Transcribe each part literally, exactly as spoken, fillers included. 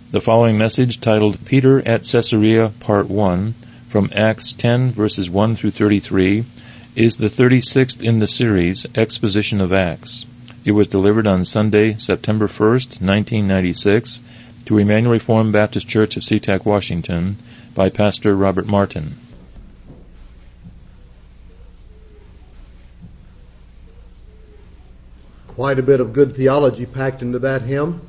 The following message, titled Peter at Caesarea, Part one, from Acts ten, verses one through thirty-three, is the thirty-sixth in the series, Exposition of Acts. It was delivered on Sunday, September first, nineteen ninety-six, to Emmanuel Reformed Baptist Church of SeaTac, Washington, by Pastor Robert Martin. Quite a bit of good theology packed into that hymn.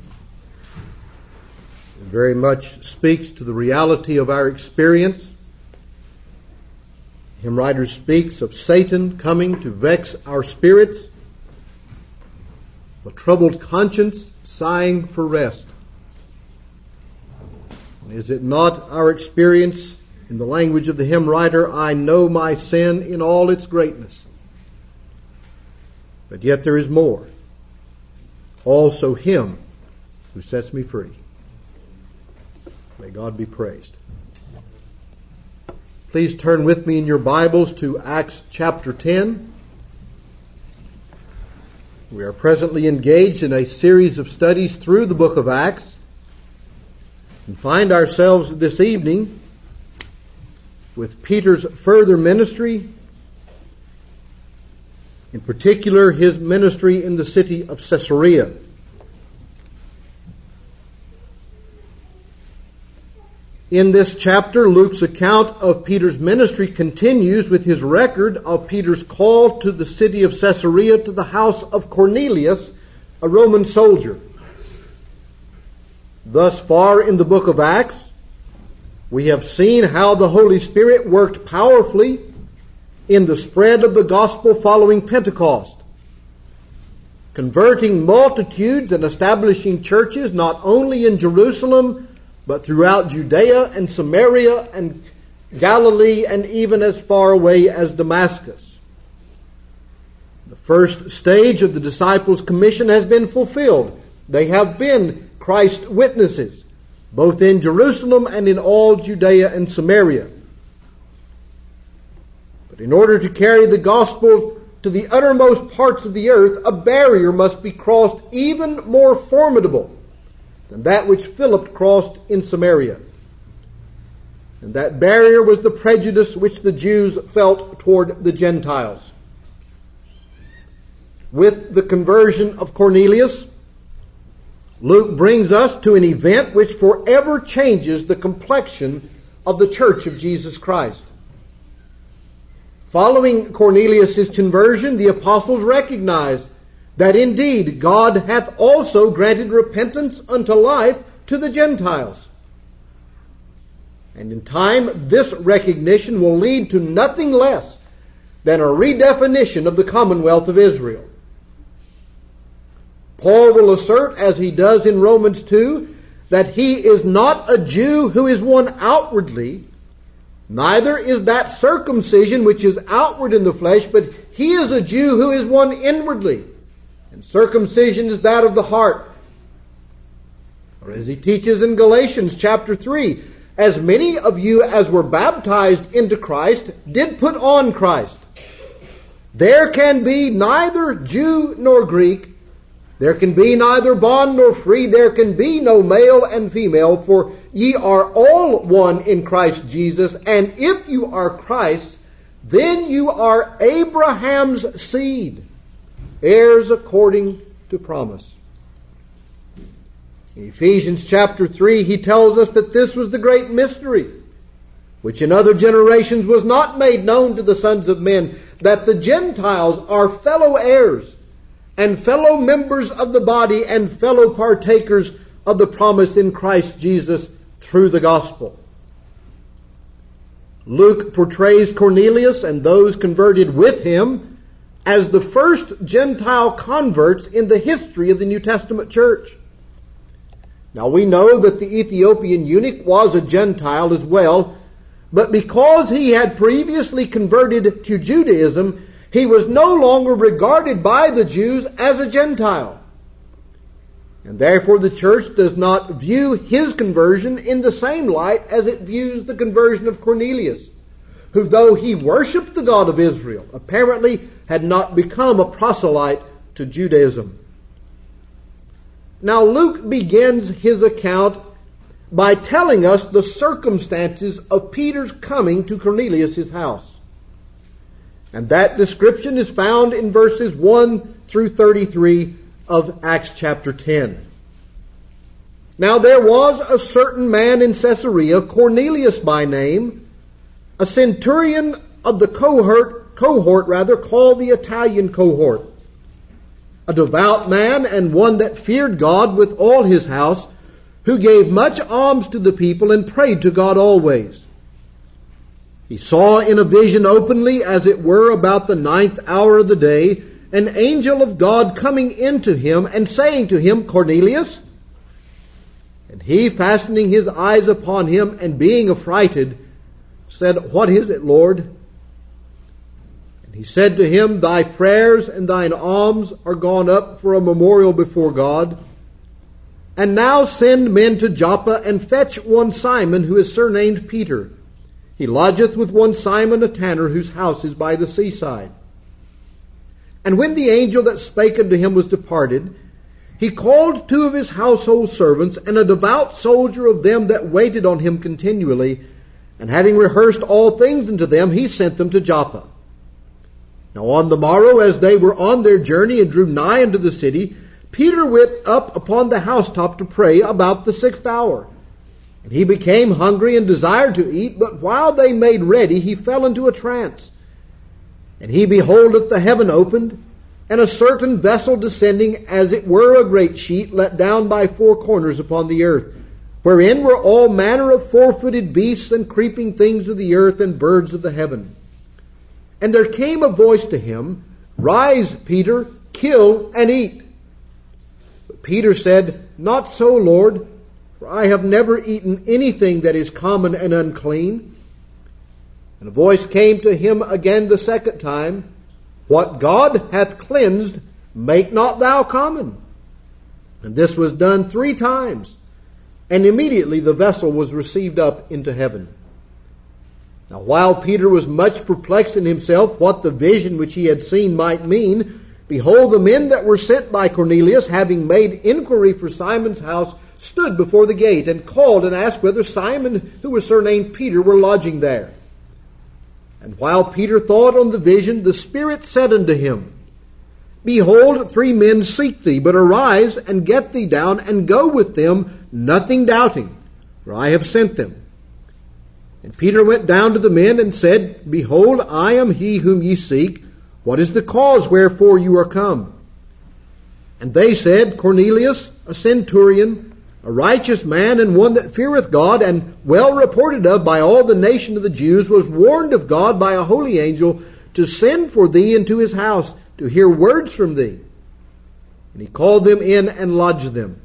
It very much speaks to the reality of our experience. The hymn writer speaks of Satan coming to vex our spirits, a troubled conscience sighing for rest. And is it not our experience, in the language of the hymn writer, I know my sin in all its greatness, but yet there is more. Also Him who sets me free. May God be praised. Please turn with me in your Bibles to Acts chapter ten. We are presently engaged in a series of studies through the book of Acts, and find ourselves this evening with Peter's further ministry, in particular his ministry in the city of Caesarea. In this chapter, Luke's account of Peter's ministry continues with his record of Peter's call to the city of Caesarea, to the house of Cornelius, a Roman soldier. Thus far in the book of Acts, we have seen how the Holy Spirit worked powerfully in the spread of the gospel following Pentecost, converting multitudes and establishing churches not only in Jerusalem, but throughout Judea and Samaria and Galilee and even as far away as Damascus. The first stage of the disciples' commission has been fulfilled. They have been Christ's witnesses, both in Jerusalem and in all Judea and Samaria. But in order to carry the gospel to the uttermost parts of the earth, a barrier must be crossed even more formidable than that which Philip crossed in Samaria. And that barrier was the prejudice which the Jews felt toward the Gentiles. With the conversion of Cornelius, Luke brings us to an event which forever changes the complexion of the church of Jesus Christ. Following Cornelius' conversion, the apostles recognized that indeed God hath also granted repentance unto life to the Gentiles. And in time, this recognition will lead to nothing less than a redefinition of the commonwealth of Israel. Paul will assert, as he does in Romans two, that he is not a Jew who is one outwardly, neither is that circumcision which is outward in the flesh, but he is a Jew who is one inwardly. And circumcision is that of the heart. Or as he teaches in Galatians chapter three, as many of you as were baptized into Christ did put on Christ. There can be neither Jew nor Greek, there can be neither bond nor free, there can be no male and female, for ye are all one in Christ Jesus, and if you are Christ, then you are Abraham's seed, heirs according to promise. In Ephesians chapter three, he tells us that this was the great mystery, which in other generations was not made known to the sons of men, that the Gentiles are fellow heirs and fellow members of the body and fellow partakers of the promise in Christ Jesus through the gospel. Luke portrays Cornelius and those converted with him as the first Gentile converts in the history of the New Testament church. Now we know that the Ethiopian eunuch was a Gentile as well, but because he had previously converted to Judaism, he was no longer regarded by the Jews as a Gentile. And therefore the church does not view his conversion in the same light as it views the conversion of Cornelius, who, though he worshipped the God of Israel, apparently had not become a proselyte to Judaism. Now Luke begins his account by telling us the circumstances of Peter's coming to Cornelius' house. And that description is found in verses one through thirty-three of Acts chapter ten. Now there was a certain man in Caesarea, Cornelius by name, a centurion of the cohort, cohort rather, called the Italian cohort, a devout man and one that feared God with all his house, who gave much alms to the people and prayed to God always. He saw in a vision openly, as it were about the ninth hour of the day, an angel of God coming into him and saying to him, Cornelius. And he, fastening his eyes upon him and being affrighted, said, What is it, Lord? And he said to him, Thy prayers and thine alms are gone up for a memorial before God. And now send men to Joppa and fetch one Simon, who is surnamed Peter. He lodgeth with one Simon a tanner, whose house is by the seaside. And when the angel that spake unto him was departed, he called two of his household servants and a devout soldier of them that waited on him continually, and having rehearsed all things unto them, he sent them to Joppa. Now on the morrow, as they were on their journey and drew nigh unto the city, Peter went up upon the housetop to pray about the sixth hour. And he became hungry and desired to eat, but while they made ready, he fell into a trance. And he beholdeth the heaven opened, and a certain vessel descending, as it were a great sheet, let down by four corners upon the earth, wherein were all manner of four-footed beasts and creeping things of the earth and birds of the heaven. And there came a voice to him, Rise, Peter, kill and eat. But Peter said, Not so, Lord, for I have never eaten anything that is common and unclean. And a voice came to him again the second time, What God hath cleansed, make not thou common. And this was done three times. And immediately the vessel was received up into heaven. Now while Peter was much perplexed in himself what the vision which he had seen might mean, behold, the men that were sent by Cornelius, having made inquiry for Simon's house, stood before the gate, and called and asked whether Simon, who was surnamed Peter, were lodging there. And while Peter thought on the vision, the Spirit said unto him, Behold, three men seek thee, but arise and get thee down, and go with them, nothing doubting, for I have sent them. And Peter went down to the men and said, Behold, I am he whom ye seek. What is the cause wherefore you are come? And they said, Cornelius, a centurion, a righteous man, and one that feareth God, and well reported of by all the nation of the Jews, was warned of God by a holy angel to send for thee into his house, to hear words from thee. And he called them in and lodged them.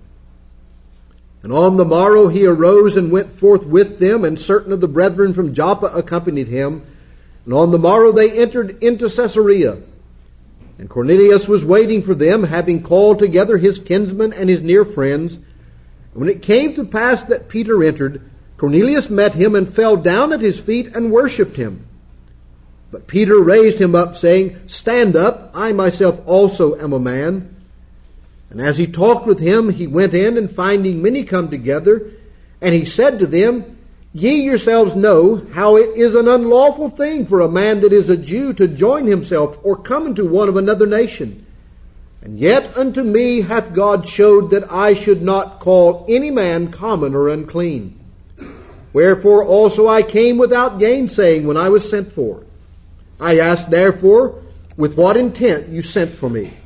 And on the morrow he arose and went forth with them, and certain of the brethren from Joppa accompanied him. And on the morrow they entered into Caesarea. And Cornelius was waiting for them, having called together his kinsmen and his near friends. And when it came to pass that Peter entered, Cornelius met him and fell down at his feet and worshipped him. But Peter raised him up, saying, Stand up, I myself also am a man. And as he talked with him, he went in, and finding many come together, and he said to them, Ye yourselves know how it is an unlawful thing for a man that is a Jew to join himself or come into one of another nation. And yet unto me hath God showed that I should not call any man common or unclean. Wherefore also I came without gainsaying when I was sent for. I asked therefore, with what intent you sent for me?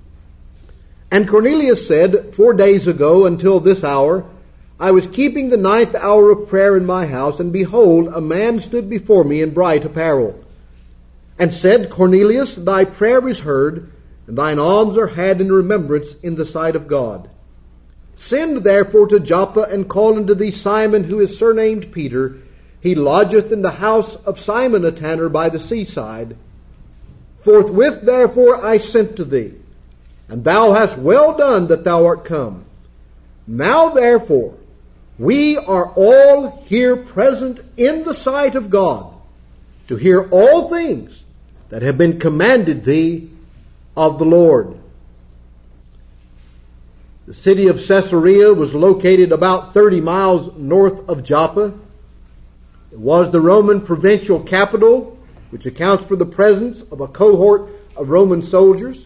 And Cornelius said, Four days ago until this hour, I was keeping the ninth hour of prayer in my house, and behold, a man stood before me in bright apparel, and said, Cornelius, thy prayer is heard, and thine alms are had in remembrance in the sight of God. Send therefore to Joppa, and call unto thee Simon, who is surnamed Peter. He lodgeth in the house of Simon a tanner by the seaside. Forthwith therefore I sent to thee, and thou hast well done that thou art come. Now therefore, we are all here present in the sight of God, to hear all things that have been commanded thee of the Lord. The city of Caesarea was located about thirty miles north of Joppa. It was the Roman provincial capital, which accounts for the presence of a cohort of Roman soldiers.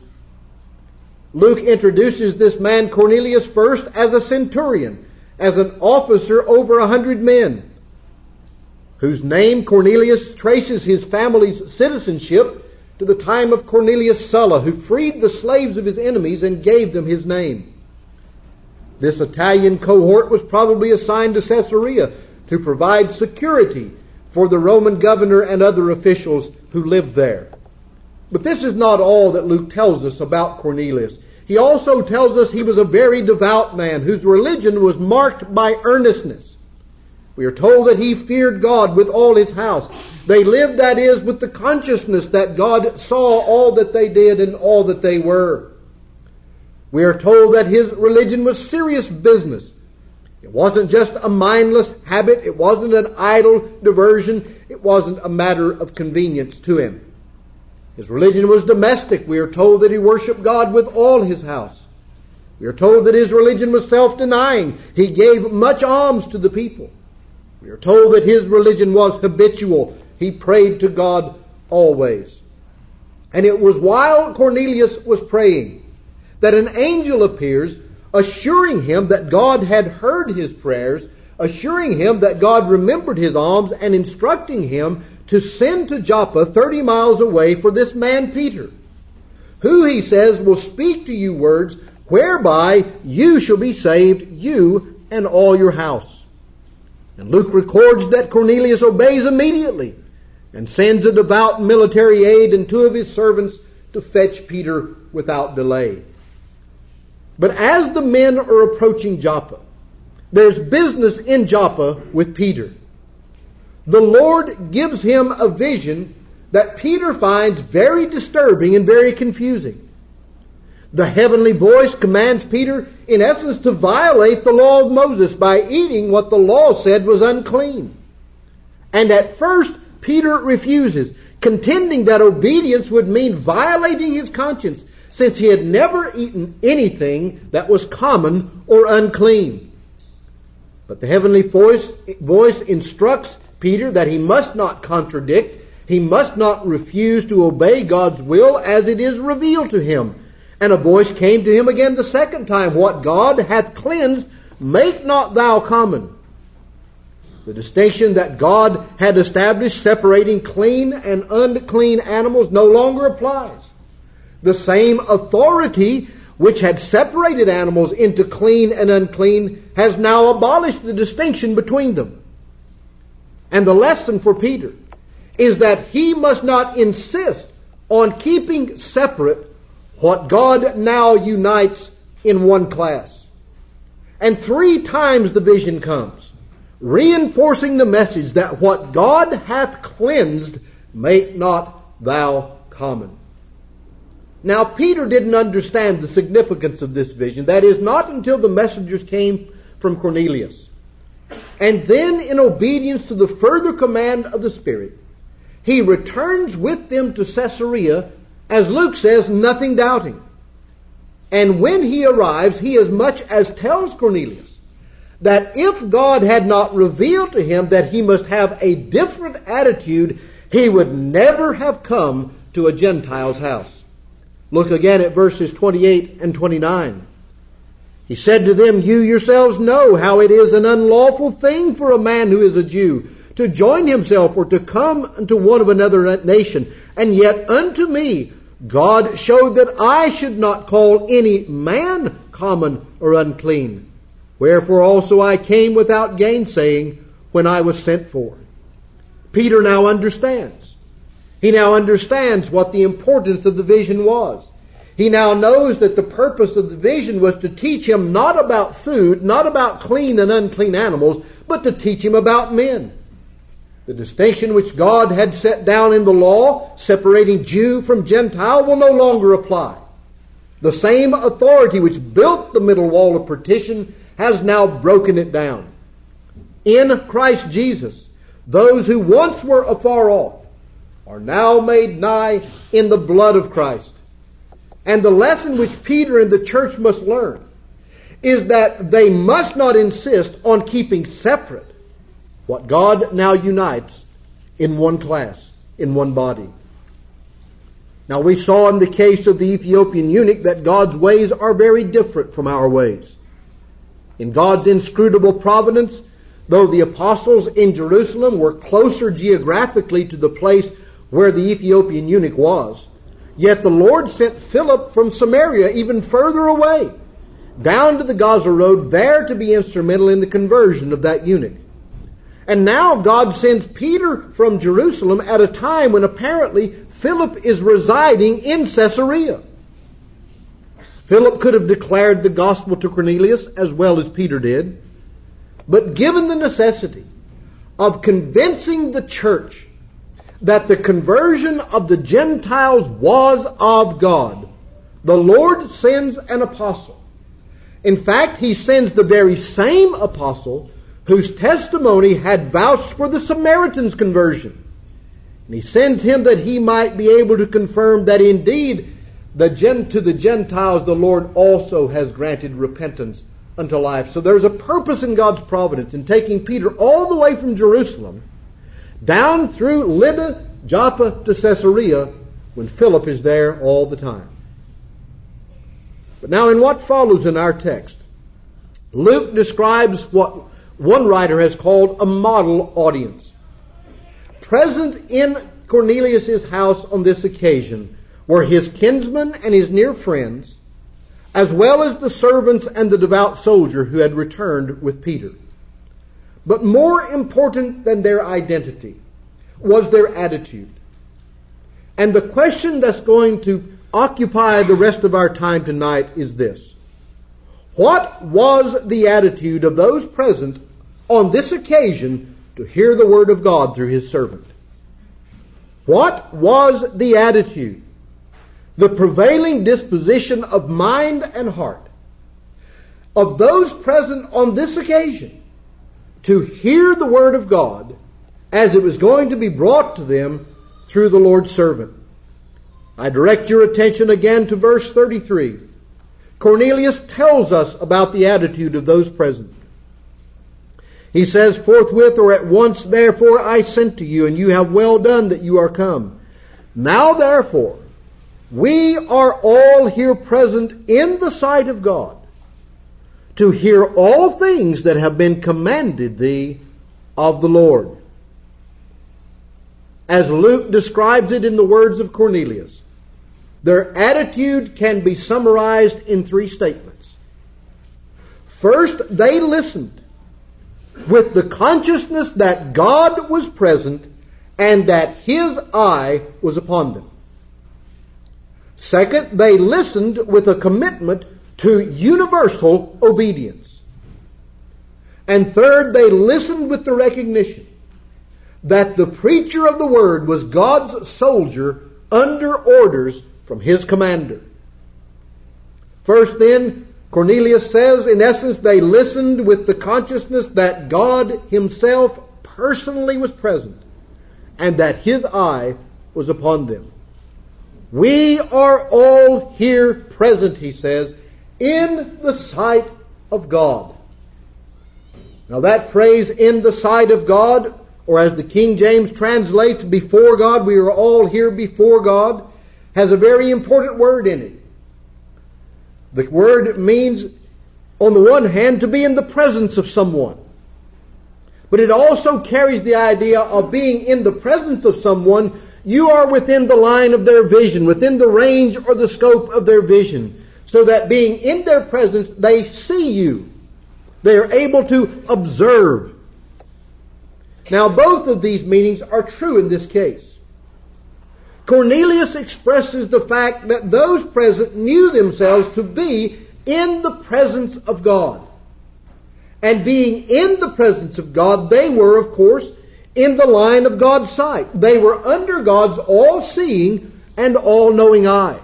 Luke introduces this man Cornelius first as a centurion, as an officer over a hundred men, whose name Cornelius traces his family's citizenship to the time of Cornelius Sulla, who freed the slaves of his enemies and gave them his name. This Italian cohort was probably assigned to Caesarea to provide security for the Roman governor and other officials who lived there. But this is not all that Luke tells us about Cornelius. He also tells us he was a very devout man whose religion was marked by earnestness. We are told that he feared God with all his house. They lived, that is, with the consciousness that God saw all that they did and all that they were. We are told that his religion was serious business. It wasn't just a mindless habit. It wasn't an idle diversion. It wasn't a matter of convenience to him. His religion was domestic. We are told that he worshiped God with all his house. We are told that his religion was self-denying. He gave much alms to the people. We are told that his religion was habitual. He prayed to God always. And it was while Cornelius was praying that an angel appears, assuring him that God had heard his prayers, assuring him that God remembered his alms, and instructing him to send to Joppa thirty miles away for this man Peter, who, he says, will speak to you words whereby you shall be saved, you and all your house. And Luke records that Cornelius obeys immediately and sends a devout military aide and two of his servants to fetch Peter without delay. But as the men are approaching Joppa, there's business in Joppa with Peter. The Lord gives him a vision that Peter finds very disturbing and very confusing. The heavenly voice commands Peter, in essence, to violate the law of Moses by eating what the law said was unclean. And at first, Peter refuses, contending that obedience would mean violating his conscience, since he had never eaten anything that was common or unclean. But the heavenly voice, voice instructs Peter that he must not contradict, he must not refuse to obey God's will as it is revealed to him. And a voice came to him again the second time, "What God hath cleansed, make not thou common." The distinction that God had established separating clean and unclean animals no longer applies. The same authority which had separated animals into clean and unclean has now abolished the distinction between them. And the lesson for Peter is that he must not insist on keeping separate what God now unites in one class. And three times the vision comes, reinforcing the message that what God hath cleansed, make not thou common. Now, Peter didn't understand the significance of this vision. That is, not until the messengers came from Cornelius. And then, in obedience to the further command of the Spirit, he returns with them to Caesarea, as Luke says, nothing doubting. And when he arrives, he as much as tells Cornelius that if God had not revealed to him that he must have a different attitude, he would never have come to a Gentile's house. Look again at verses twenty-eight and twenty-nine. He said to them, "You yourselves know how it is an unlawful thing for a man who is a Jew to join himself or to come unto one of another nation. And yet unto me God showed that I should not call any man common or unclean. Wherefore also I came without gainsaying when I was sent for." Peter now understands. He now understands what the importance of the vision was. He now knows that the purpose of the vision was to teach him not about food, not about clean and unclean animals, but to teach him about men. The distinction which God had set down in the law, separating Jew from Gentile, will no longer apply. The same authority which built the middle wall of partition has now broken it down. In Christ Jesus, those who once were afar off are now made nigh in the blood of Christ. And the lesson which Peter and the church must learn is that they must not insist on keeping separate what God now unites in one class, in one body. Now we saw in the case of the Ethiopian eunuch that God's ways are very different from our ways. In God's inscrutable providence, though the apostles in Jerusalem were closer geographically to the place where the Ethiopian eunuch was, yet the Lord sent Philip from Samaria even further away, down to the Gaza road, there to be instrumental in the conversion of that eunuch. And now God sends Peter from Jerusalem at a time when apparently Philip is residing in Caesarea. Philip could have declared the gospel to Cornelius as well as Peter did, but given the necessity of convincing the church that the conversion of the Gentiles was of God, the Lord sends an apostle. In fact, He sends the very same apostle whose testimony had vouched for the Samaritan's conversion. And He sends him that he might be able to confirm that indeed the gen- to the Gentiles the Lord also has granted repentance unto life. So there's a purpose in God's providence in taking Peter all the way from Jerusalem down through Lydda, Joppa to Caesarea when Philip is there all the time. But now in what follows in our text, Luke describes what one writer has called a model audience. Present in Cornelius' house on this occasion were his kinsmen and his near friends, as well as the servants and the devout soldier who had returned with Peter. But more important than their identity was their attitude. And the question that's going to occupy the rest of our time tonight is this: what was the attitude of those present on this occasion to hear the word of God through His servant? What was the attitude, the prevailing disposition of mind and heart of those present on this occasion to hear the word of God as it was going to be brought to them through the Lord's servant? I direct your attention again to verse thirty-three. Cornelius tells us about the attitude of those present. He says, "Forthwith or at once, therefore, I sent to you, and you have well done that you are come. Now, therefore, we are all here present in the sight of God, to hear all things that have been commanded thee of the Lord." As Luke describes it in the words of Cornelius, their attitude can be summarized in three statements. First, they listened with the consciousness that God was present and that His eye was upon them. Second, they listened with a commitment to universal obedience. And third, they listened with the recognition that the preacher of the word was God's soldier under orders from his commander. First then, Cornelius says, in essence, they listened with the consciousness that God Himself personally was present and that His eye was upon them. We are all here present, he says, in the sight of God. Now that phrase, in the sight of God, or as the King James translates, before God, we are all here before God, has a very important word in it. The word means, on the one hand, to be in the presence of someone. But it also carries the idea of being in the presence of someone. You are within the line of their vision, within the range or the scope of their vision, so that being in their presence, they see you. They are able to observe. Now, both of these meanings are true in this case. Cornelius expresses the fact that those present knew themselves to be in the presence of God. And being in the presence of God, they were, of course, in the line of God's sight. They were under God's all-seeing and all-knowing eye.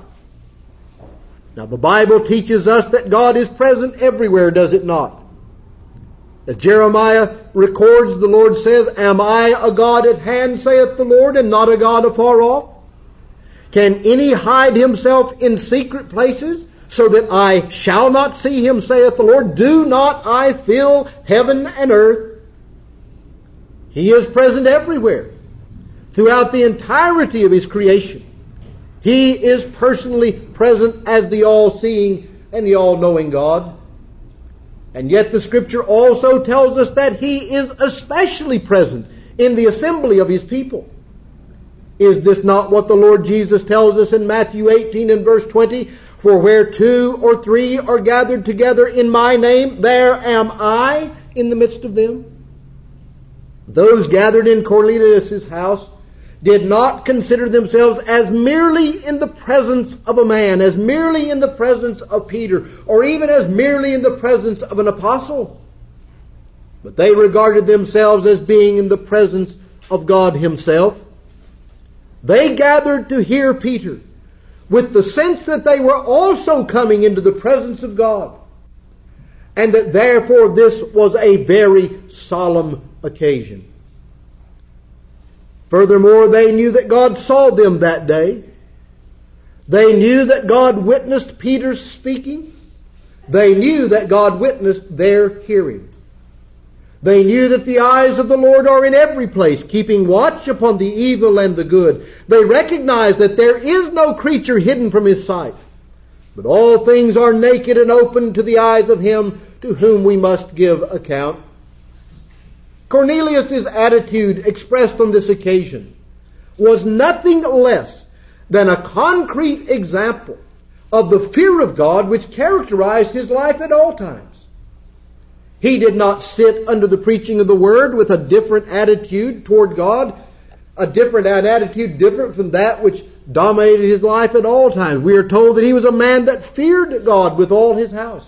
Now, the Bible teaches us that God is present everywhere, does it not? As Jeremiah records, the Lord says, "Am I a God at hand, saith the Lord, and not a God afar off? Can any hide himself in secret places so that I shall not see him, saith the Lord? Do not I fill heaven and earth? He is present everywhere, throughout the entirety of his creation. He is personally present as the all-seeing and the all-knowing God. And yet the Scripture also tells us that he is especially present in the assembly of his people. Is this not what the Lord Jesus tells us in Matthew eighteen and verse twenty? For where two or three are gathered together in my name, there am I in the midst of them. Those gathered in Cornelius' house did not consider themselves as merely in the presence of a man, as merely in the presence of Peter, or even as merely in the presence of an apostle. But they regarded themselves as being in the presence of God himself. They gathered to hear Peter with the sense that they were also coming into the presence of God, and that therefore this was a very solemn occasion. Furthermore, they knew that God saw them that day. They knew that God witnessed Peter's speaking. They knew that God witnessed their hearing. They knew that the eyes of the Lord are in every place, keeping watch upon the evil and the good. They recognized that there is no creature hidden from his sight, but all things are naked and open to the eyes of him to whom we must give account. Cornelius' attitude expressed on this occasion was nothing less than a concrete example of the fear of God which characterized his life at all times. He did not sit under the preaching of the Word with a different attitude toward God, a different an attitude different from that which dominated his life at all times. We are told that he was a man that feared God with all his house.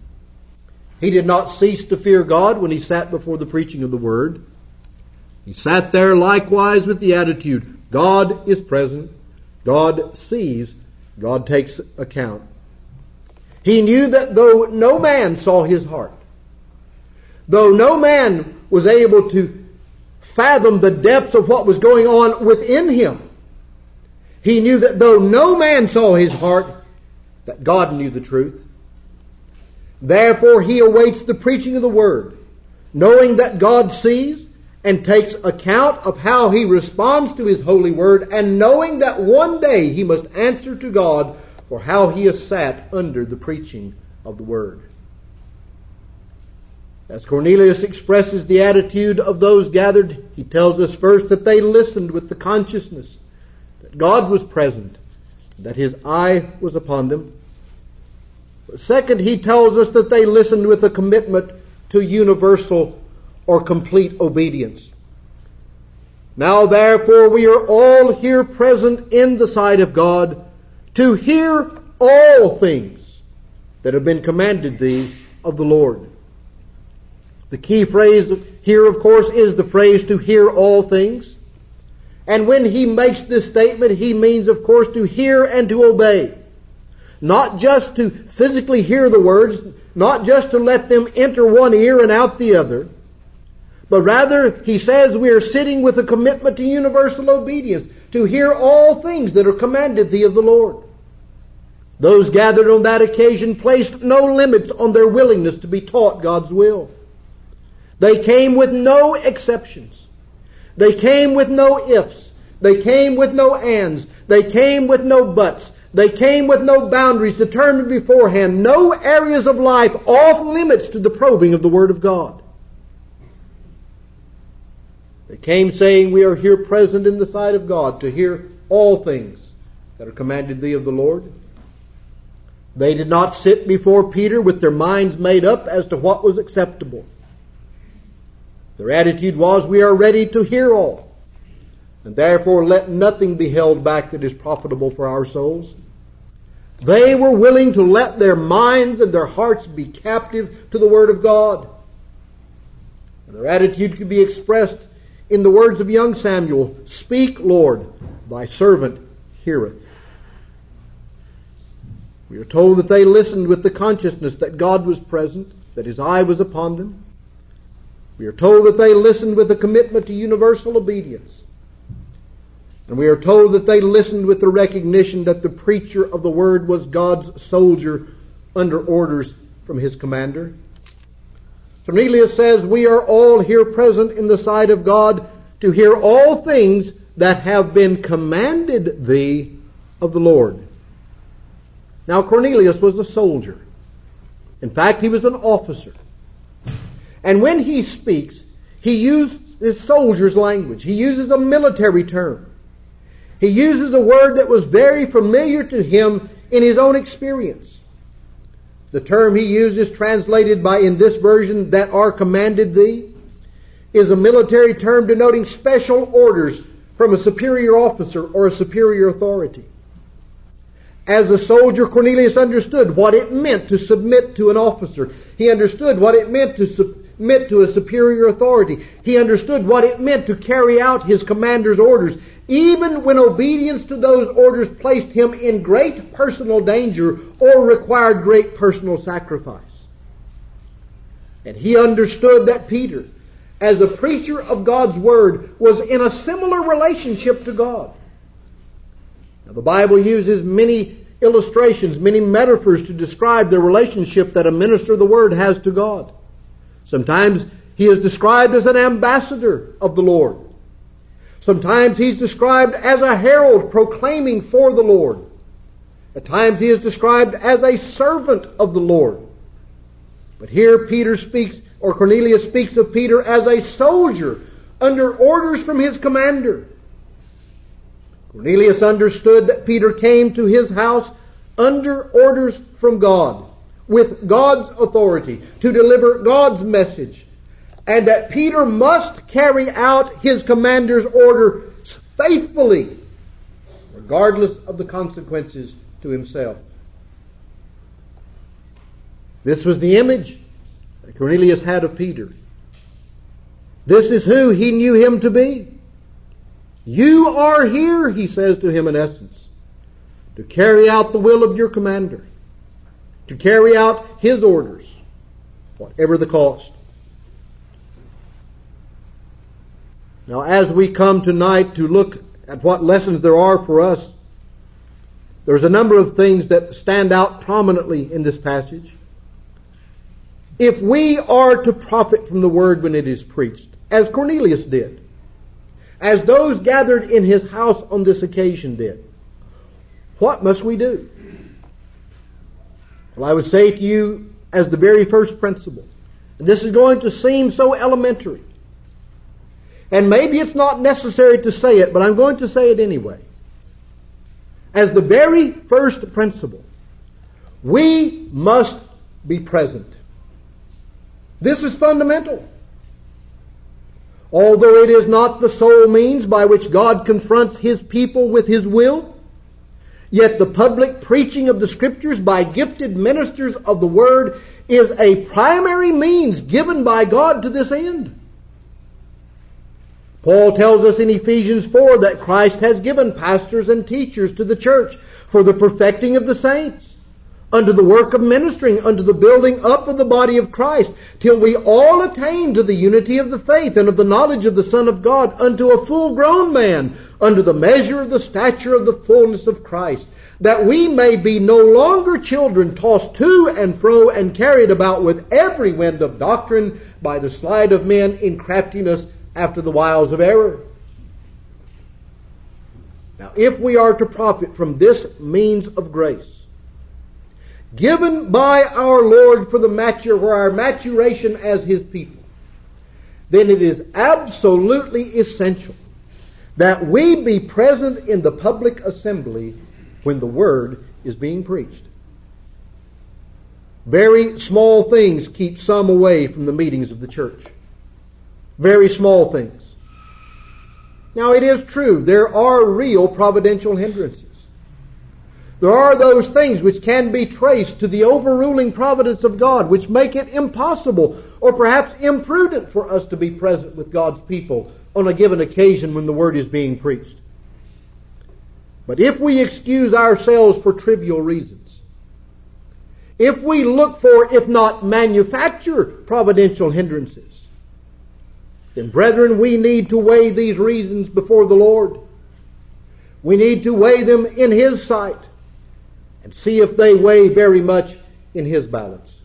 He did not cease to fear God when he sat before the preaching of the Word. He sat there likewise with the attitude, God is present, God sees, God takes account. He knew that though no man saw his heart, though no man was able to fathom the depths of what was going on within him, he knew that though no man saw his heart, that God knew the truth. Therefore he awaits the preaching of the Word, knowing that God sees and takes account of how he responds to his holy Word, and knowing that one day he must answer to God for how he has sat under the preaching of the Word. As Cornelius expresses the attitude of those gathered, he tells us first that they listened with the consciousness that God was present, that his eye was upon them. Second, he tells us that they listened with a commitment to universal or complete obedience. Now therefore we are all here present in the sight of God to hear all things that have been commanded thee of the Lord. The key phrase here, of course, is the phrase to hear all things. And when he makes this statement, he means, of course, to hear and to obey. Not just to physically hear the words, not just to let them enter one ear and out the other, but rather, he says, we are sitting with a commitment to universal obedience, to hear all things that are commanded thee of the Lord. Those gathered on that occasion placed no limits on their willingness to be taught God's will. They came with no exceptions. They came with no ifs. They came with no ands. They came with no buts. They came with no boundaries determined beforehand, no areas of life off limits to the probing of the Word of God. They came saying, we are here present in the sight of God to hear all things that are commanded thee of the Lord. They did not sit before Peter with their minds made up as to what was acceptable. Their attitude was, we are ready to hear all, and therefore let nothing be held back that is profitable for our souls. They were willing to let their minds and their hearts be captive to the Word of God. And their attitude could be expressed in the words of young Samuel, speak, Lord, thy servant heareth. We are told that they listened with the consciousness that God was present, that his eye was upon them. We are told that they listened with a commitment to universal obedience. And we are told that they listened with the recognition that the preacher of the word was God's soldier under orders from his commander. Cornelius says, we are all here present in the sight of God to hear all things that have been commanded thee of the Lord. Now Cornelius was a soldier. In fact, he was an officer. And when he speaks, he uses soldier's language. He uses a military term. He uses a word that was very familiar to him in his own experience. The term he uses, translated by in this version, that are commanded thee, is a military term denoting special orders from a superior officer or a superior authority. As a soldier, Cornelius understood what it meant to submit to an officer. He understood what it meant to submit to a superior authority. He understood what it meant to carry out his commander's orders, even when obedience to those orders placed him in great personal danger or required great personal sacrifice. And he understood that Peter, as a preacher of God's Word, was in a similar relationship to God. Now, the Bible uses many illustrations, many metaphors to describe the relationship that a minister of the Word has to God. Sometimes he is described as an ambassador of the Lord. Sometimes he's described as a herald proclaiming for the Lord. At times he is described as a servant of the Lord. But here Peter speaks, or Cornelius speaks of Peter as a soldier under orders from his commander. Cornelius understood that Peter came to his house under orders from God, with God's authority, to deliver God's message, and that Peter must carry out his commander's order faithfully, regardless of the consequences to himself. This was the image that Cornelius had of Peter. This is who he knew him to be. You are here, he says to him in essence, to carry out the will of your commander, to carry out his orders, whatever the cost. Now, as we come tonight to look at what lessons there are for us, there's a number of things that stand out prominently in this passage. If we are to profit from the word when it is preached, as Cornelius did, as those gathered in his house on this occasion did, what must we do? Well, I would say to you as the very first principle, and this is going to seem so elementary, and maybe it's not necessary to say it, but I'm going to say it anyway. As the very first principle, we must be present. This is fundamental. Although it is not the sole means by which God confronts His people with His will, yet the public preaching of the Scriptures by gifted ministers of the Word is a primary means given by God to this end. Paul tells us in Ephesians four that Christ has given pastors and teachers to the church for the perfecting of the saints, unto the work of ministering, unto the building up of the body of Christ, till we all attain to the unity of the faith and of the knowledge of the Son of God, unto a full grown man, unto the measure of the stature of the fullness of Christ, that we may be no longer children tossed to and fro and carried about with every wind of doctrine by the sleight of men in craftiness after the wiles of error. Now, if we are to profit from this means of grace, given by our Lord for the matur- for our maturation as His people, then it is absolutely essential that we be present in the public assembly when the Word is being preached. Very small things keep some away from the meetings of the church. Very small things. Now, it is true, there are real providential hindrances. There are those things which can be traced to the overruling providence of God, which make it impossible or perhaps imprudent for us to be present with God's people on a given occasion when the Word is being preached. But if we excuse ourselves for trivial reasons, if we look for, if not manufacture, providential hindrances, then, brethren, we need to weigh these reasons before the Lord. We need to weigh them in His sight and see if they weigh very much in His balance.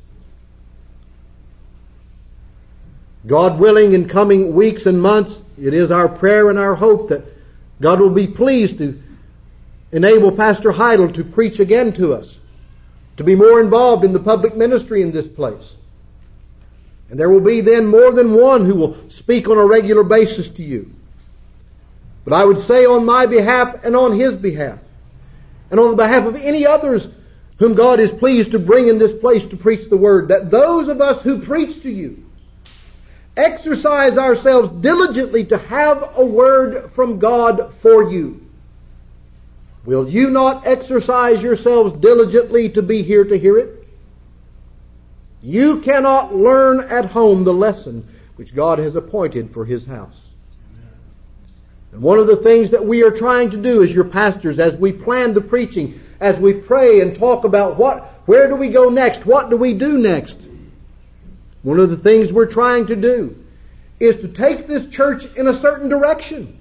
God willing, in coming weeks and months, it is our prayer and our hope that God will be pleased to enable Pastor Heidel to preach again to us, to be more involved in the public ministry in this place. And there will be then more than one who will speak on a regular basis to you. But I would say on my behalf and on his behalf, and on the behalf of any others whom God is pleased to bring in this place to preach the Word, that those of us who preach to you exercise ourselves diligently to have a word from God for you. Will you not exercise yourselves diligently to be here to hear it? You cannot learn at home the lesson which God has appointed for His house. And one of the things that we are trying to do as your pastors, as we plan the preaching, as we pray and talk about what, where do we go next, what do we do next, one of the things we're trying to do is to take this church in a certain direction.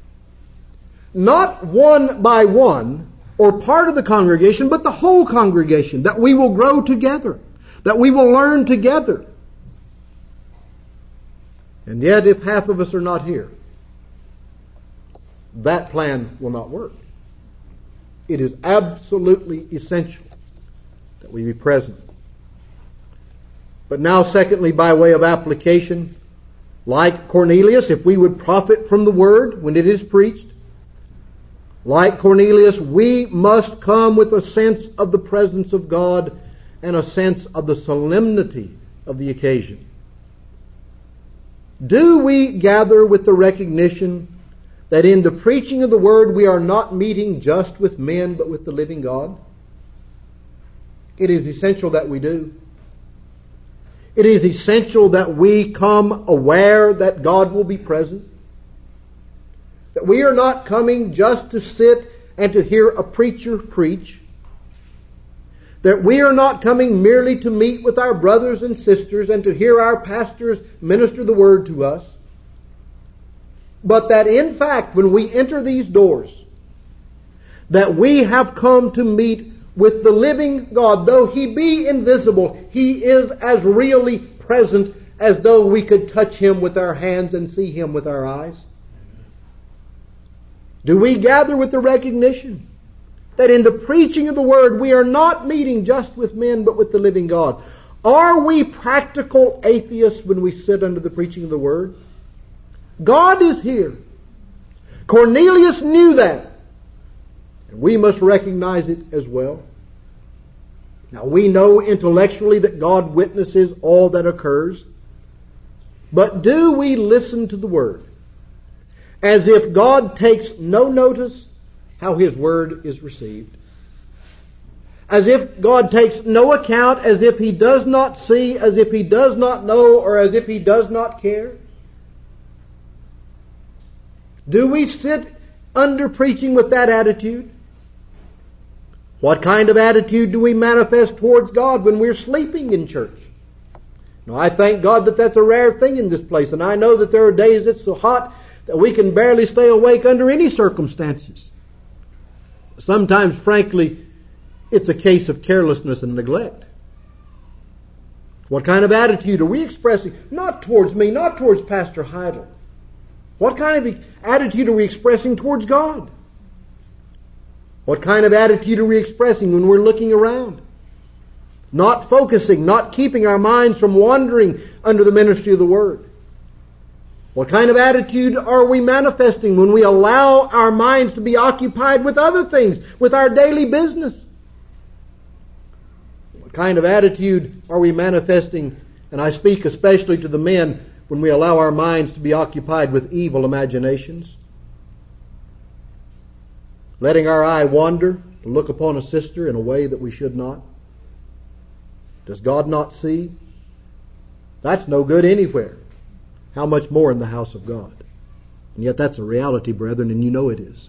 Not one by one or part of the congregation, but the whole congregation, that we will grow together, that we will learn together. And yet, if half of us are not here, that plan will not work. It is absolutely essential that we be present. But now, secondly, by way of application, like Cornelius, if we would profit from the Word when it is preached, like Cornelius, we must come with a sense of the presence of God and a sense of the solemnity of the occasion. Do we gather with the recognition that in the preaching of the Word we are not meeting just with men but with the living God? It is essential that we do. It is essential that we come aware that God will be present. That we are not coming just to sit and to hear a preacher preach. That we are not coming merely to meet with our brothers and sisters and to hear our pastors minister the Word to us. But that in fact, when we enter these doors, that we have come to meet with the living God. Though He be invisible, He is as really present as though we could touch Him with our hands and see Him with our eyes. Do we gather with the recognition that in the preaching of the Word we are not meeting just with men but with the living God? Are we practical atheists when we sit under the preaching of the Word? God is here. Cornelius knew that. And we must recognize it as well. Now we know intellectually that God witnesses all that occurs. But do we listen to the Word as if God takes no notice how His Word is received? As if God takes no account, as if He does not see, as if He does not know, or as if He does not care? Do we sit under preaching with that attitude? What kind of attitude do we manifest towards God when we're sleeping in church? Now, I thank God that that's a rare thing in this place, and I know that there are days it's so hot that we can barely stay awake under any circumstances. Sometimes, frankly, it's a case of carelessness and neglect. What kind of attitude are we expressing? Not towards me, not towards Pastor Heidel. What kind of attitude are we expressing towards God? What kind of attitude are we expressing when we're looking around? Not focusing, not keeping our minds from wandering under the ministry of the Word. What kind of attitude are we manifesting when we allow our minds to be occupied with other things, with our daily business? What kind of attitude are we manifesting, and I speak especially to the men, when we allow our minds to be occupied with evil imaginations? Letting our eye wander to look upon a sister in a way that we should not? Does God not see? That's no good anywhere. How much more in the house of God? And yet that's a reality, brethren, and you know it is.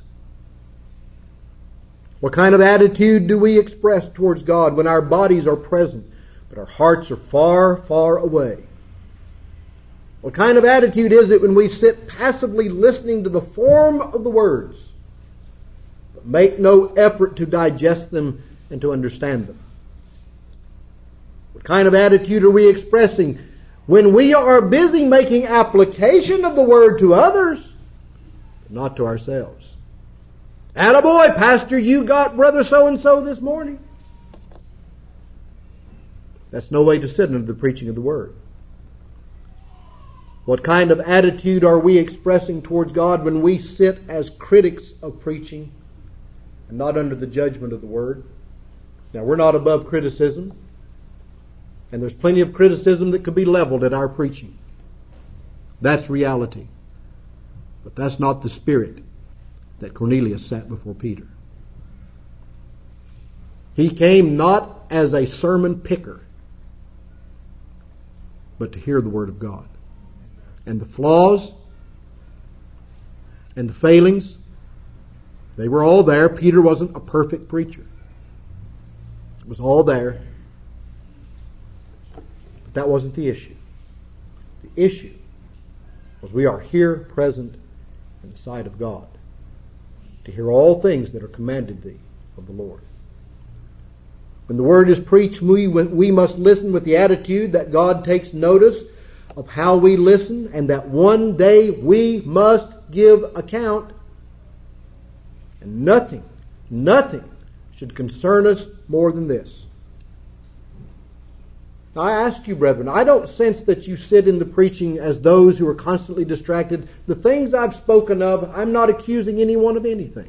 What kind of attitude do we express towards God when our bodies are present, but our hearts are far, far away? What kind of attitude is it when we sit passively listening to the form of the words, but make no effort to digest them and to understand them. What kind of attitude are we expressing when we are busy making application of the Word to others, but not to ourselves? Attaboy, Pastor, you got brother so-and-so this morning. That's no way to sit under the preaching of the Word. What kind of attitude are we expressing towards God when we sit as critics of preaching and not under the judgment of the Word? Now, we're not above criticism, and there's plenty of criticism that could be leveled at our preaching. That's reality. But that's not the spirit that Cornelius sat before Peter. He came not as a sermon picker, but to hear the Word of God. And the flaws and the failings, they were all there. Peter wasn't a perfect preacher. It was all there. But that wasn't the issue. The issue was we are here present in the sight of God to hear all things that are commanded thee of the Lord. When the Word is preached, we, we must listen with the attitude that God takes notice of how we listen, and that one day we must give account. And nothing, nothing should concern us more than this. Now I ask you, brethren, I don't sense that you sit in the preaching as those who are constantly distracted. The things I've spoken of, I'm not accusing anyone of anything.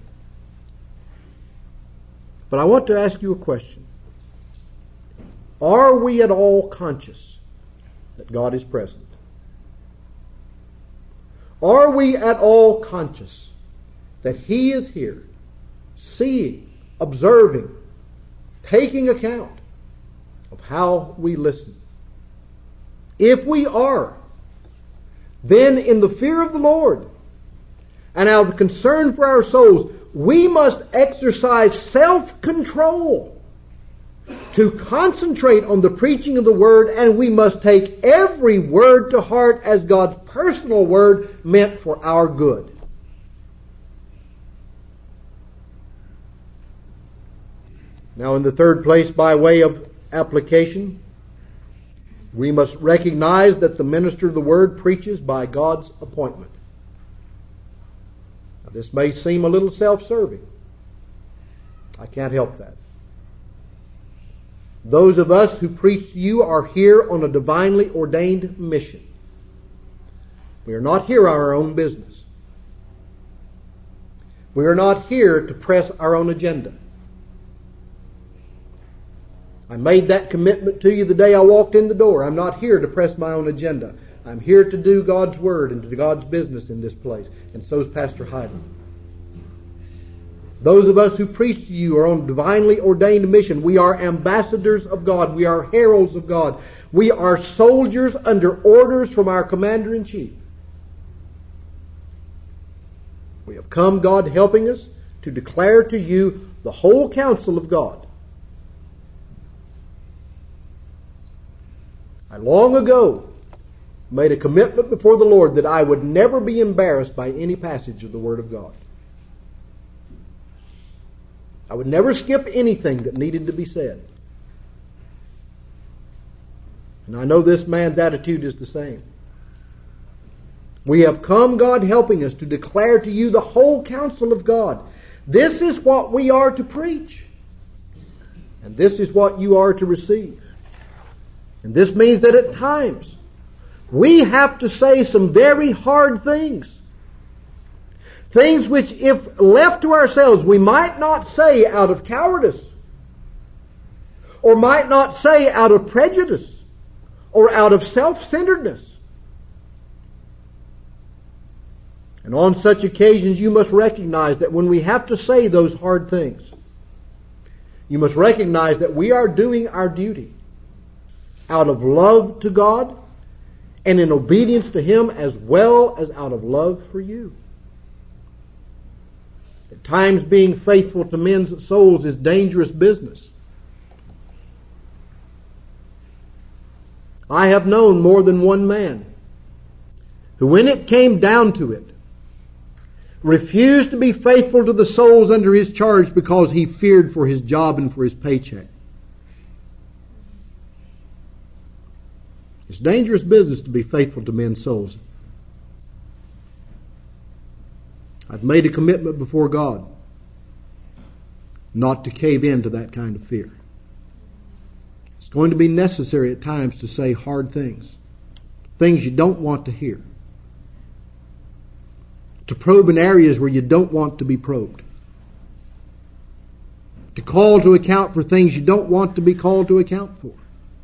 But I want to ask you a question. Are we at all conscious that God is present? Are we at all conscious that He is here, seeing, observing, taking account of how we listen? If we are, then in the fear of the Lord and out of concern for our souls, we must exercise self-control to concentrate on the preaching of the Word, and we must take every word to heart as God's personal word meant for our good. Now, in the third place, by way of application, we must recognize that the minister of the Word preaches by God's appointment. Now, this may seem a little self-serving. I can't help that. Those of us who preach to you are here on a divinely ordained mission. We are not here on our own business. We are not here to press our own agenda. I made that commitment to you the day I walked in the door. I'm not here to press my own agenda. I'm here to do God's Word and to do God's business in this place. And so is Pastor Hyden. Those of us who preach to you are on a divinely ordained mission. We are ambassadors of God. We are heralds of God. We are soldiers under orders from our Commander-in-Chief. We have come, God helping us, to declare to you the whole counsel of God. I long ago made a commitment before the Lord that I would never be embarrassed by any passage of the Word of God. I would never skip anything that needed to be said. And I know this man's attitude is the same. We have come, God helping us, to declare to you the whole counsel of God. This is what we are to preach. And this is what you are to receive. And this means that at times we have to say some very hard things. Things which, if left to ourselves, we might not say out of cowardice, or might not say out of prejudice, or out of self-centeredness. And on such occasions, you must recognize that when we have to say those hard things, you must recognize that we are doing our duty out of love to God and in obedience to Him, as well as out of love for you. At times, being faithful to men's souls is dangerous business. I have known more than one man who, when it came down to it, refused to be faithful to the souls under his charge because he feared for his job and for his paycheck. It's dangerous business to be faithful to men's souls. I've made a commitment before God not to cave in to that kind of fear. It's going to be necessary at times to say hard things, things you don't want to hear, to probe in areas where you don't want to be probed, to call to account for things you don't want to be called to account for.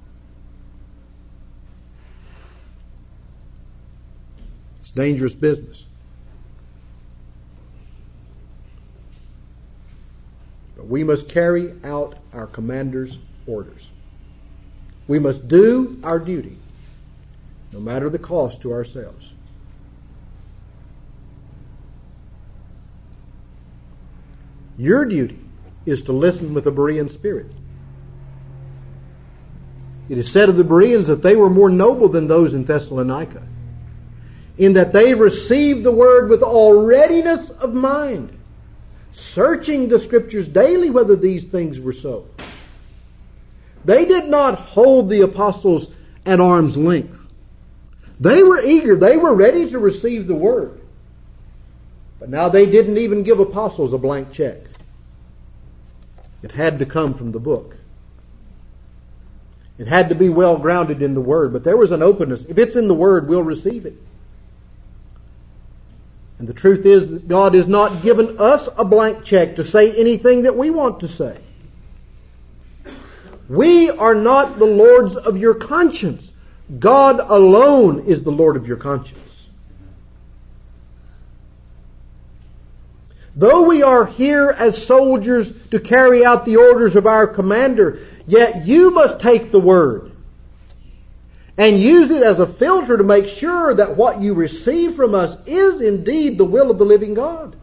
It's dangerous business. But we must carry out our commander's orders. We must do our duty, no matter the cost to ourselves. Your duty is to listen with a Berean spirit. It is said of the Bereans that they were more noble than those in Thessalonica, in that they received the word with all readiness of mind, searching the Scriptures daily whether these things were so. They did not hold the apostles at arm's length. They were eager. They were ready to receive the word. But now they didn't even give apostles a blank check. It had to come from the book. It had to be well grounded in the word. But there was an openness. If it's in the word, we'll receive it. And the truth is that God has not given us a blank check to say anything that we want to say. We are not the lords of your conscience. God alone is the Lord of your conscience. Though we are here as soldiers to carry out the orders of our commander, yet you must take the word and use it as a filter to make sure that what you receive from us is indeed the will of the living God.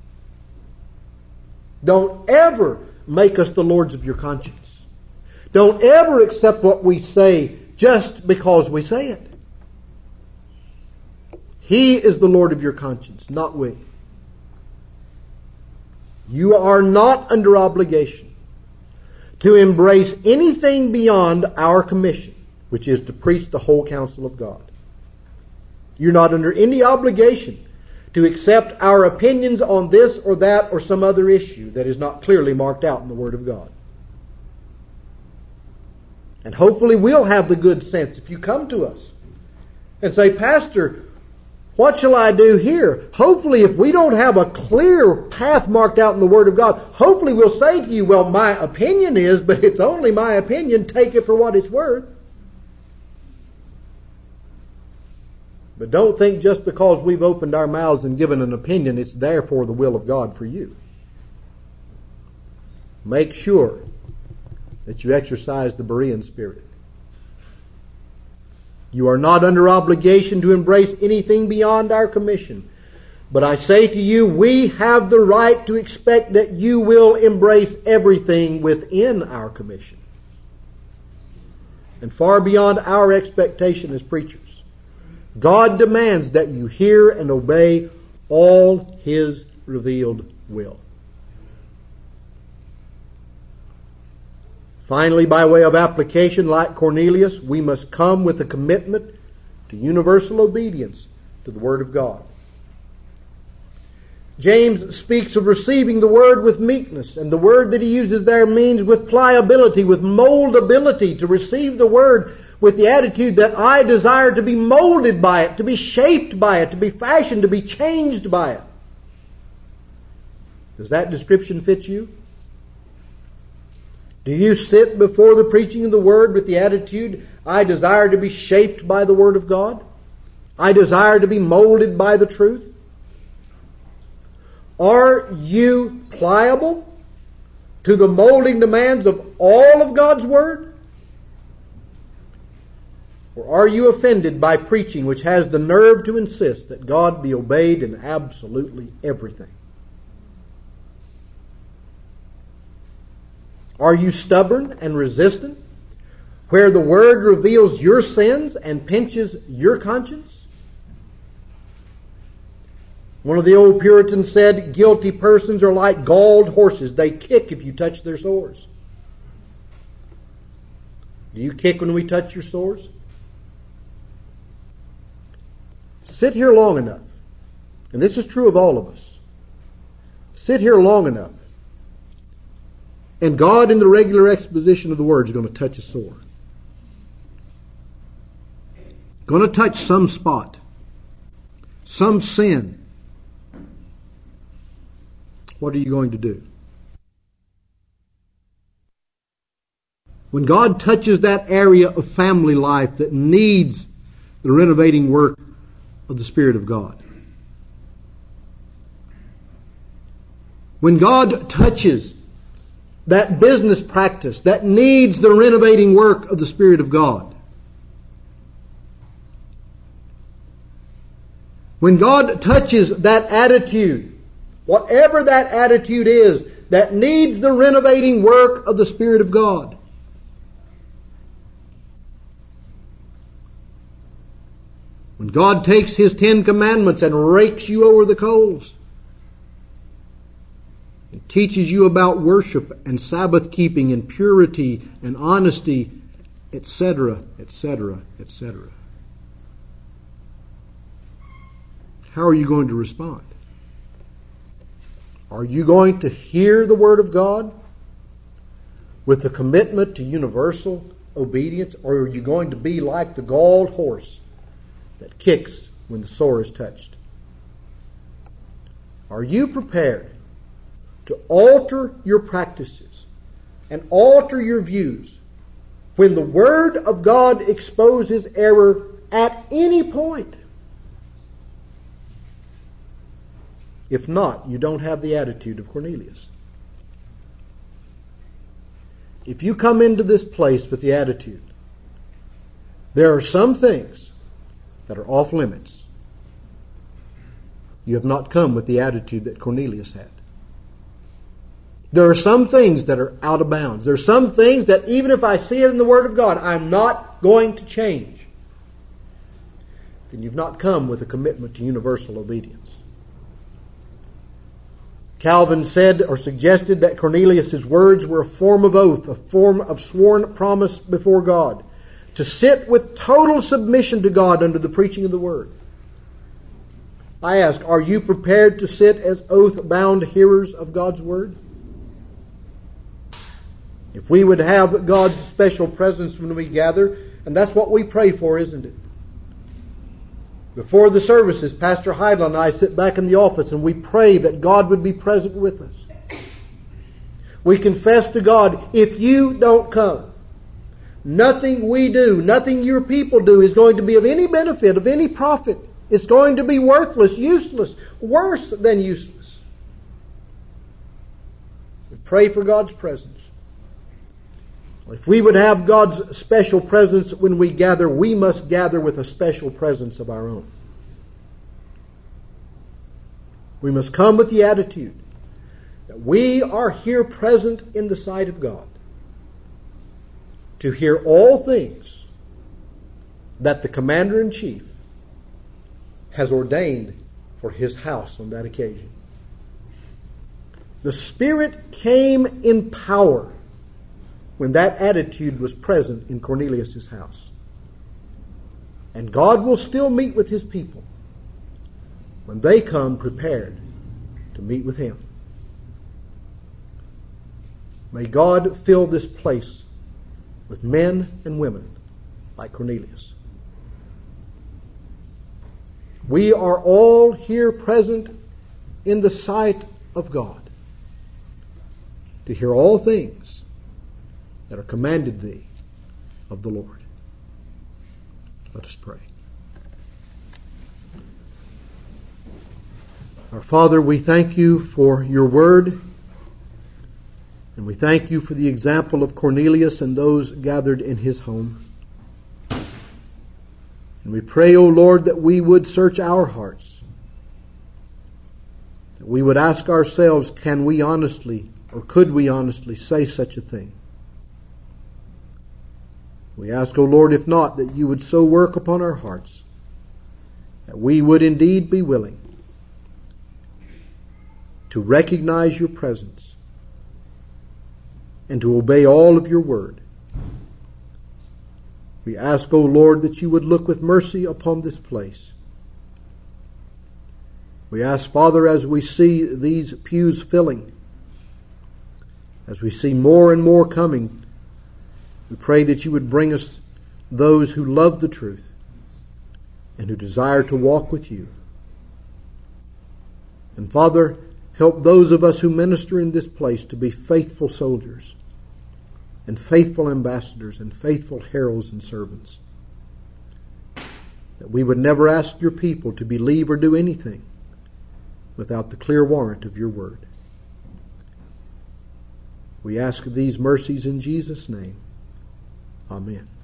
Don't ever make us the lords of your conscience. Don't ever accept what we say just because we say it. He is the Lord of your conscience, not we. You are not under obligation to embrace anything beyond our commission, which is to preach the whole counsel of God. You're not under any obligation to accept our opinions on this or that or some other issue that is not clearly marked out in the Word of God. And hopefully we'll have the good sense if you come to us and say, Pastor, what shall I do here? Hopefully if we don't have a clear path marked out in the Word of God, hopefully we'll say to you, well, my opinion is, but it's only my opinion. Take it for what it's worth. But don't think just because we've opened our mouths and given an opinion, it's therefore the will of God for you. Make sure that you exercise the Berean spirit. You are not under obligation to embrace anything beyond our commission. But I say to you, we have the right to expect that you will embrace everything within our commission. And far beyond our expectation as preachers, God demands that you hear and obey all His revealed will. Finally, by way of application, like Cornelius, we must come with a commitment to universal obedience to the Word of God. James speaks of receiving the Word with meekness, and the word that he uses there means with pliability, with moldability, to receive the Word with the attitude that I desire to be molded by it, to be shaped by it, to be fashioned, to be changed by it. Does that description fit you? Do you sit before the preaching of the Word with the attitude, I desire to be shaped by the Word of God? I desire to be molded by the truth? Are you pliable to the molding demands of all of God's Word? Or are you offended by preaching which has the nerve to insist that God be obeyed in absolutely everything? Are you stubborn and resistant where the Word reveals your sins and pinches your conscience? One of the old Puritans said, guilty persons are like galled horses. They kick if you touch their sores. Do you kick when we touch your sores? Sit here long enough, and this is true of all of us. Sit here long enough, and God in the regular exposition of the Word is going to touch a sore. Going to touch some spot, some sin. What are you going to do? When God touches that area of family life that needs the renovating work of the Spirit of God. When God touches that business practice that needs the renovating work of the Spirit of God. When God touches that attitude, whatever that attitude is, that needs the renovating work of the Spirit of God. When God takes His Ten Commandments and rakes you over the coals and teaches you about worship and Sabbath keeping and purity and honesty, et cetera, et cetera, et cetera. How are you going to respond? Are you going to hear the Word of God with a commitment to universal obedience, or are you going to be like the galled horse that kicks when the sore is touched? Are you prepared to alter your practices and alter your views when the Word of God exposes error at any point? If not, you don't have the attitude of Cornelius. If you come into this place with the attitude, there are some things that are off limits, you have not come with the attitude that Cornelius had. There are some things that are out of bounds. There are some things that even if I see it in the Word of God, I'm not going to change. Then you've not come with a commitment to universal obedience. Calvin said or suggested that Cornelius' words were a form of oath, a form of sworn promise before God, to sit with total submission to God under the preaching of the Word. I ask, are you prepared to sit as oath-bound hearers of God's Word? If we would have God's special presence when we gather, and that's what we pray for, isn't it? Before the services, Pastor Heidel and I sit back in the office and we pray that God would be present with us. We confess to God, if you don't come, nothing we do, nothing your people do is going to be of any benefit, of any profit. It's going to be worthless, useless, worse than useless. We pray for God's presence. If we would have God's special presence when we gather, we must gather with a special presence of our own. We must come with the attitude that we are here present in the sight of God to hear all things that the Commander-in-Chief has ordained for His house on that occasion. The Spirit came in power when that attitude was present in Cornelius' house. And God will still meet with His people when they come prepared to meet with Him. May God fill this place with men and women like Cornelius. We are all here present in the sight of God to hear all things that are commanded thee of the Lord. Let us pray. Our Father, we thank you for your word, and we thank you for the example of Cornelius and those gathered in his home. And we pray, O Lord, that we would search our hearts, that we would ask ourselves, can we honestly, or could we honestly say such a thing? We ask, O Lord, if not, that you would so work upon our hearts that we would indeed be willing to recognize your presence and to obey all of your word. We ask, O Lord, that you would look with mercy upon this place. We ask, Father, as we see these pews filling, as we see more and more coming, we pray that you would bring us those who love the truth and who desire to walk with you. And Father, help those of us who minister in this place to be faithful soldiers and faithful ambassadors and faithful heralds and servants. That we would never ask your people to believe or do anything without the clear warrant of your word. We ask these mercies in Jesus' name. Amen.